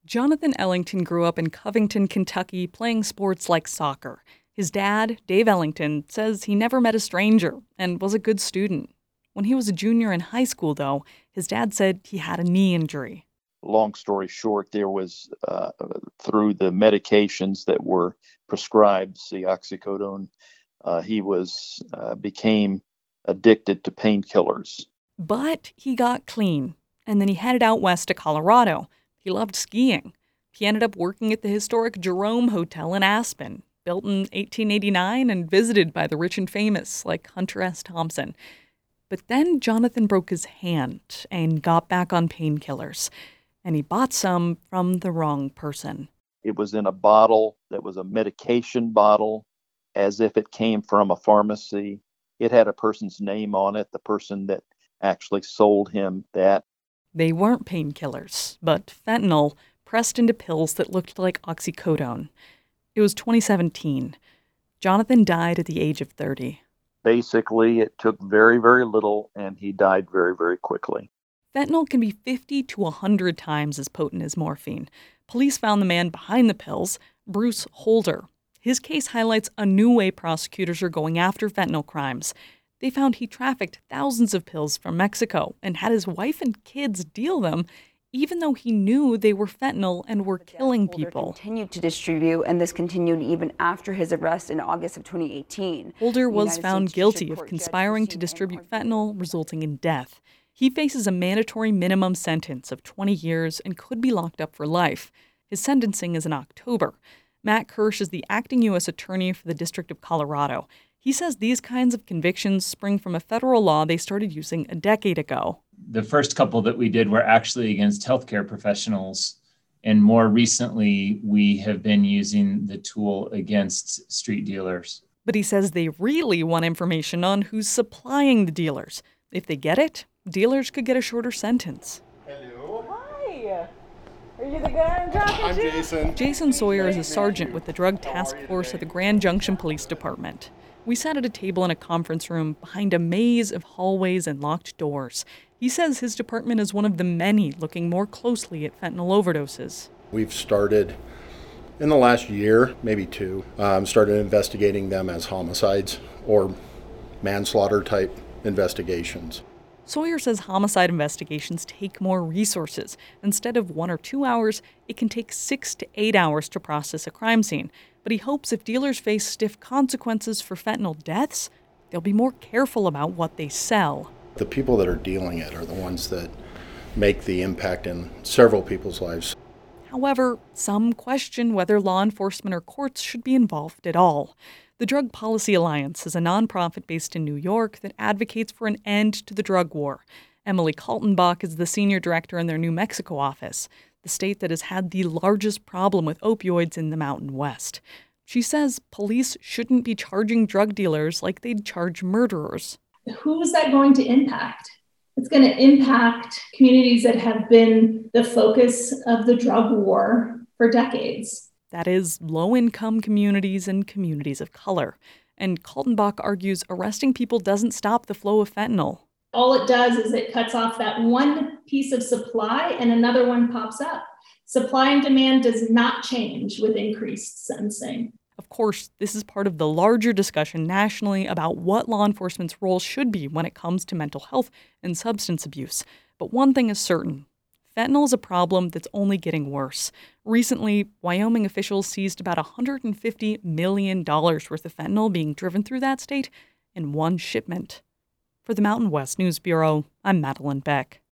Jonathan Ellington grew up in Covington, Kentucky, playing sports like soccer. His dad, Dave Ellington, says he never met a stranger and was a good student. When he was a junior in high school, though, his dad said he had a knee injury. Long story short, there was, through the medications that were prescribed, the oxycodone, he became addicted to painkillers. But he got clean, and then he headed out west to Colorado. He loved skiing. He ended up working at the historic Jerome Hotel in Aspen, built in 1889 and visited by the rich and famous like Hunter S. Thompson. But then Jonathan broke his hand and got back on painkillers, and he bought some from the wrong person. It was in a bottle that was a medication bottle, as if it came from a pharmacy. It had a person's name on it, the person that actually sold him that. They weren't painkillers, but fentanyl pressed into pills that looked like oxycodone. It was 2017. Jonathan died at the age of 30. Basically, it took very, very little, and he died very, very quickly. Fentanyl can be 50 to 100 times as potent as morphine. Police found the man behind the pills, Bruce Holder. His case highlights a new way prosecutors are going after fentanyl crimes. They found he trafficked thousands of pills from Mexico and had his wife and kids deal them, even though he knew they were fentanyl and were killing people. Holder continued to distribute, and this continued even after his arrest in August of 2018. Holder was found guilty of conspiring to distribute fentanyl, resulting in death. He faces a mandatory minimum sentence of 20 years and could be locked up for life. His sentencing is in October. Matt Kirsch is the acting U.S. attorney for the District of Colorado. He says these kinds of convictions spring from a federal law they started using a decade ago. The first couple that we did were actually against healthcare professionals. And more recently, we have been using the tool against street dealers. But he says they really want information on who's supplying the dealers. If they get it, dealers could get a shorter sentence. Hello. Hi. Are you the guy I'm talking to? I'm Jason. Jason Sawyer is a sergeant with the Drug Task Force at the Grand Junction Police Department. We sat at a table in a conference room behind a maze of hallways and locked doors. He says his department is one of the many looking more closely at fentanyl overdoses. We've started, in the last year, maybe two, started investigating them as homicides or manslaughter-type investigations. Sawyer says homicide investigations take more resources. Instead of 1 or 2 hours, it can take 6 to 8 hours to process a crime scene. But he hopes if dealers face stiff consequences for fentanyl deaths, they'll be more careful about what they sell. The people that are dealing it are the ones that make the impact in several people's lives. However, some question whether law enforcement or courts should be involved at all. The Drug Policy Alliance is a nonprofit based in New York that advocates for an end to the drug war. Emily Kaltenbach is the senior director in their New Mexico office, the state that has had the largest problem with opioids in the Mountain West. She says police shouldn't be charging drug dealers like they'd charge murderers. Who is that going to impact? It's going to impact communities that have been the focus of the drug war for decades. That is, low-income communities and communities of color. And Kaltenbach argues arresting people doesn't stop the flow of fentanyl. All it does is it cuts off that one piece of supply and another one pops up. Supply and demand does not change with increased sentencing. Of course, this is part of the larger discussion nationally about what law enforcement's role should be when it comes to mental health and substance abuse. But one thing is certain. Fentanyl is a problem that's only getting worse. Recently, Wyoming officials seized about $150 million worth of fentanyl being driven through that state in one shipment. For the Mountain West News Bureau, I'm Madeline Beck.